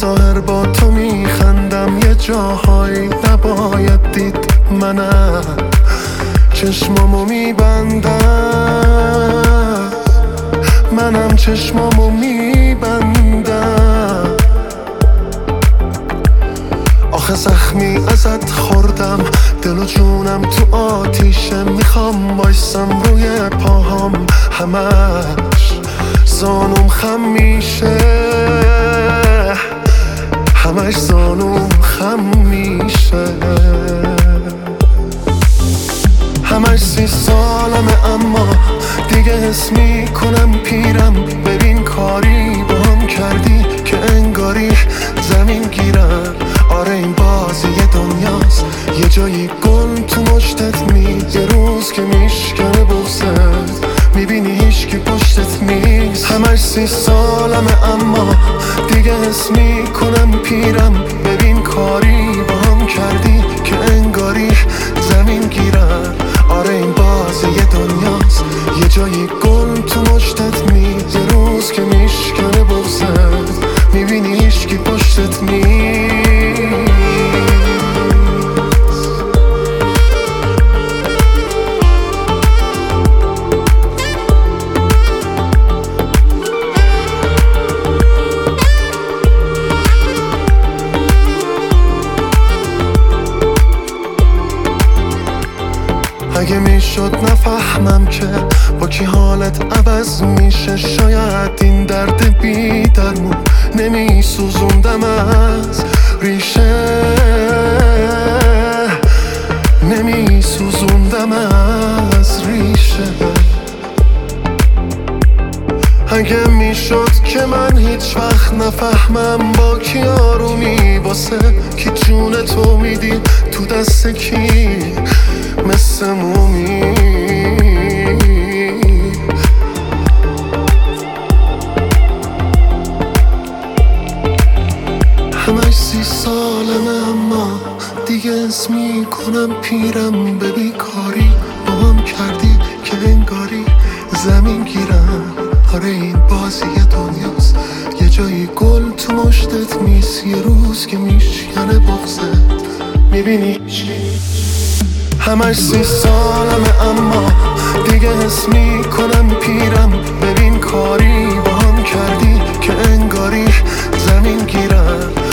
ظاهر با تو میخندم، یه جاهایی نباید دید منم چشمامو میبندم، منم چشمامو میبندم. آخه زخمی ازت خوردم، دل و جونم تو آتیشه، میخوام بایستم روی پاهام، همش زانوم خم میشه، همش زانوم خم میشه. همش 30 سالمه اما دیگه حس میکنم پیرم. ببین کاری با هم کردی که انگاری زمین گیرم. آره این بازی دنیاست، یه جایی گل تو مشتت میز، یه روز که میشکنه بغزت میبینی هیچکی پشتت نیست. همش 30 سالمه اما دیگه حس میکنم پیرم. ببین کاری با هم کردی که انگاری زمین گیرم. آره این بازی دنیاست، یه جایی گل تو مشتت میز، یه روز که میشکنه بغزت میبینی هیچکی پشتت نیست. اگه میشد نفهمم که با کی حالت عوض میشه، شاید این درد بی درمون نمیسوزوندم از ریشه، نمیسوزوندم از ریشه. اگه میشد که من هیچ وقت نفهمم با کی آرومی، واسه کی جون تو میدی تو دست کی مثل مومی. همش 30 سالمه اما دیگه حس میکنم پیرم. ببین کاری با هم کردی که انگاری زمین گیرم. آره این بازی دنیاست، یه جایی گل تو مشتت میز، یه روز که میشکنه بغزت میبینی. همش 30 سالمه اما دیگه حس میکنم پیرم. ببین کاری با هم کردی که انگاری زمین گیرم.